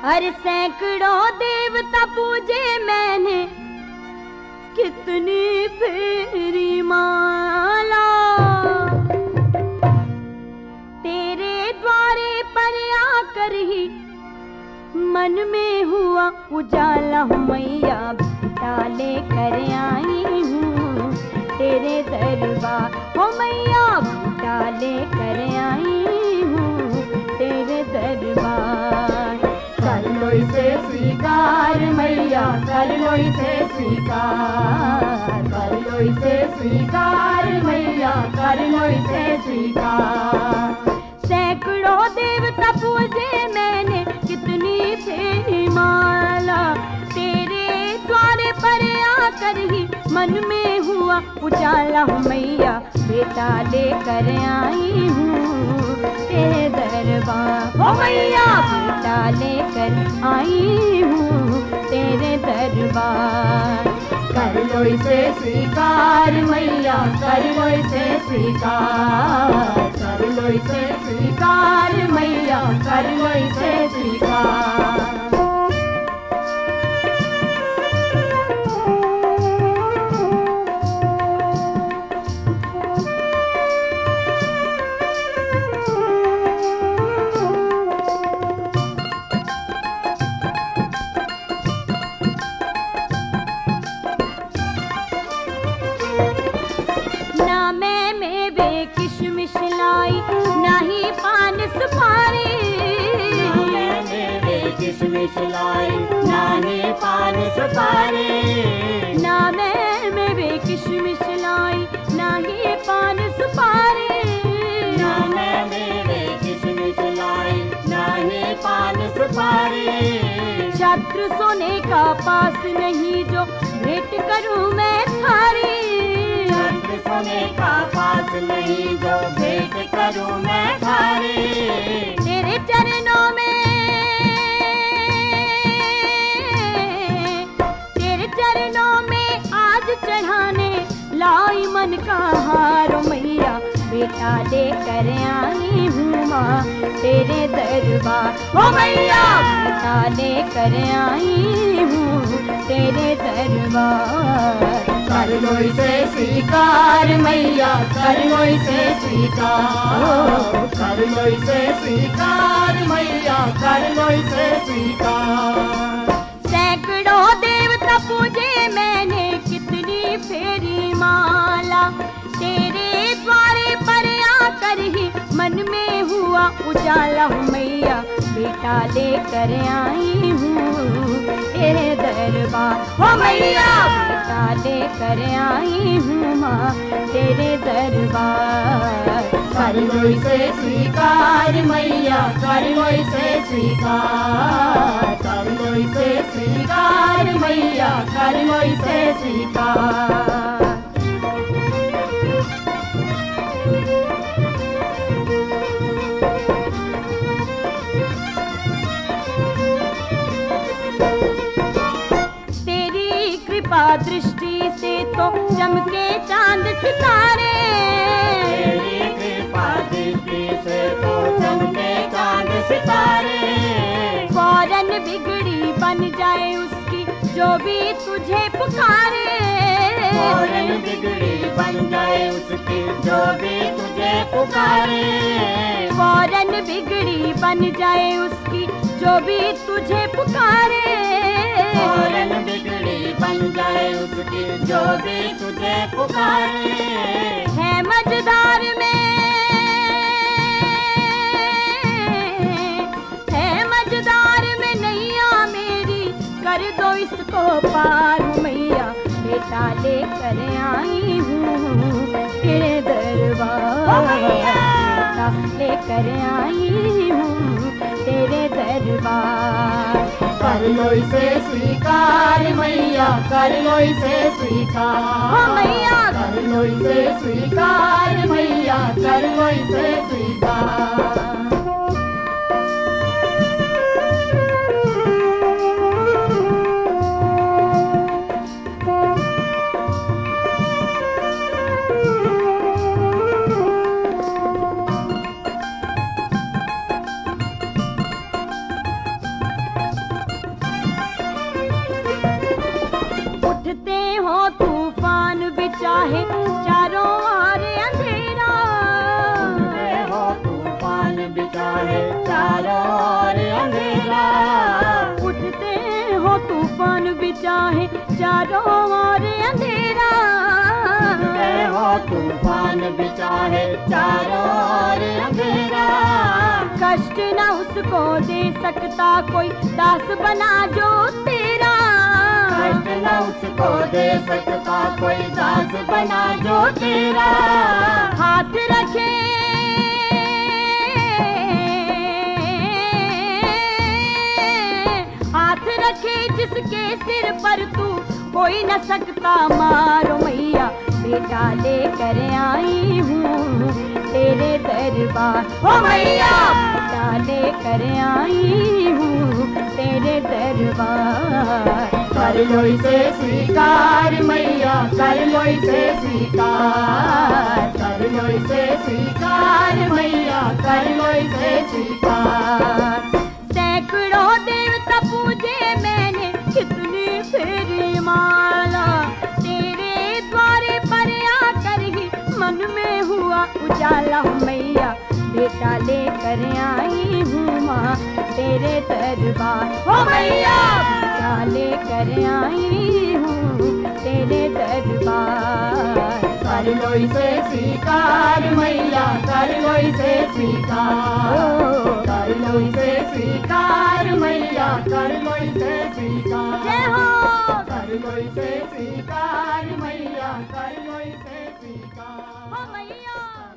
हर सैकड़ों देवता पूजे मैंने, कितनी फेरी माला। तेरे द्वारे पर आकर ही मन में हुआ उजाला। मैया बेटा लेकर आई हूँ तेरे दरबार। हो मैया बेटा लेकर आई हूँ तेरे दरबार। कर लो इसे स्वीकार मैया, कर लो इसे स्वीकार। कर लो इसे स्वीकार मैया, कर लो इसे स्वीकार। सैकड़ों देवता पूजे मैंने, कितनी फेरी माला। तेरे द्वारे पर आकर ही मन में हुआ उजाला। मैया बेटा लेकर आई हूँ तेरे दरबार। हो मैया बेटा लेकर आई हूँ तेरे दरबार। कर लो इसे स्वीकार मैया, कर लो इसे स्वीकार। कर लो इसे स्वीकार मैया, कर लो इसे स्वीकार। नानी पान सुपारी, ना मैं मेवे किशमिश लाई, ना ही पान सुपारी। ना मैं मेवे किशमिश लाई, ना ही पान सुपारी। छत्र सोने का पास नहीं जो भेंट करूं मैं थारी। छत्र सोने का पास नहीं जो भेंट करूं मैं थारी। तेरे चरणों में, चढ़ाने लाई मन का हार। मैया बेटा लेकर आई हूँ माँ तेरे दरबार। हो मैया बेटा लेकर आई हूँ तेरे दरबार। कर लो इसे स्वीकार मैया, कर लो इसे स्वीकार। कर लो इसे स्वीकार मैया, कर लो इसे स्वीकार। सैकड़ों देवता पूजे मैंने, कितनी फेरी माला। तेरे द्वारे पर आकर ही मन में हुआ उजाला। मैया बेटा लेकर आई हूँ तेरे दरबार। हो मैया बेटा लेकर आई हूँ माँ तेरे दरबार। कर लो इसे स्वीकार मैया, कर लो इसे स्वीकार। कर लो इसे स्वीकार मैया, कर लो इसे स्वीकार। तेरी कृपा दृष्टि से तो चमके चांद सितारे। तेरी कृपा दृष्टि से तो चमके चांद सितारे। फौरन बिगड़ी बन जाए उसकी जो भी तुझे पुकारे। फौरन बिगड़ी बन जाए उसकी जो भी तुझे पुकारे। फौरन बिगड़ी बन जाए उसकी जो भी तुझे पुकारे। फौरन बिगड़ी बन जाए उसकी जो भी तुझे पुकारे। है मझधार में, है मझधार में नैया मेरी, कर दो इसको पार। मैया बेटा लेकर आई हूँ तेरे दरबार। बेटा लेकर आई हूँ तेरे दरबार। कर लो इसे स्वीकार मैया, कर लो इसे स्वीकार। मैया कर लो इसे स्वीकार मैया, कर लो इसे स्वीकार। चारों ओर अंधेरा। उठते हो तूफान भी चाहे चारों ओर अंधेरा। उठते हो तूफान भी चाहे चारों ओर अंधेरा। कष्ट न उसको दे सकता कोई दास बना जो तेरा। कष्ट न उसको दे सकता कोई दास बना जो तेरा। हाथ रखे हाथ रखे जिसके सिर पर तू कोई न सकता मारो मैया। बेटा लेकर आई हूँ तेरे दरबार ओ मैया। बेटा लेकर आई हूँ तेरे दरबार। कर लो इसे स्वीकार मैया, कर लो इसे स्वीकार। कर लो इसे स्वीकार मैया, कर लो इसे स्वीकार। सैकड़ों देवता पूजे मैंने कितनी फेरी माला। तेरे द्वारे पर आकर ही मन में हुआ उजाला मैया। बेटा लेकर आई हूँ माँ तेरे दरबार ओ मैया। बेटा लेकर आई हूँ तेरे दरबार। कर लो इसे स्वीकार मैया, कर लो इसे स्वीकार। कर लो इसे स्वीकार मैया, कर लो इसे स्वीकार। जय हो। कर लो इसे स्वीकार मैया, कर लो इसे स्वीकार। ओ मैया।